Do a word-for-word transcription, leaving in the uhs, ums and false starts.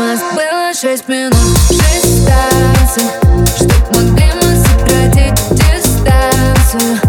нас было шесть минут, шесть станций, чтоб могли мы сократить дистанцию.